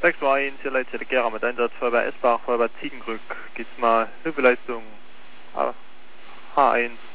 621, hier Leute, der Gera mit Einsatz, Feuerwehr Esbach, Feuerwehr Ziegenbrück, geht's mal Hilfeleistung H1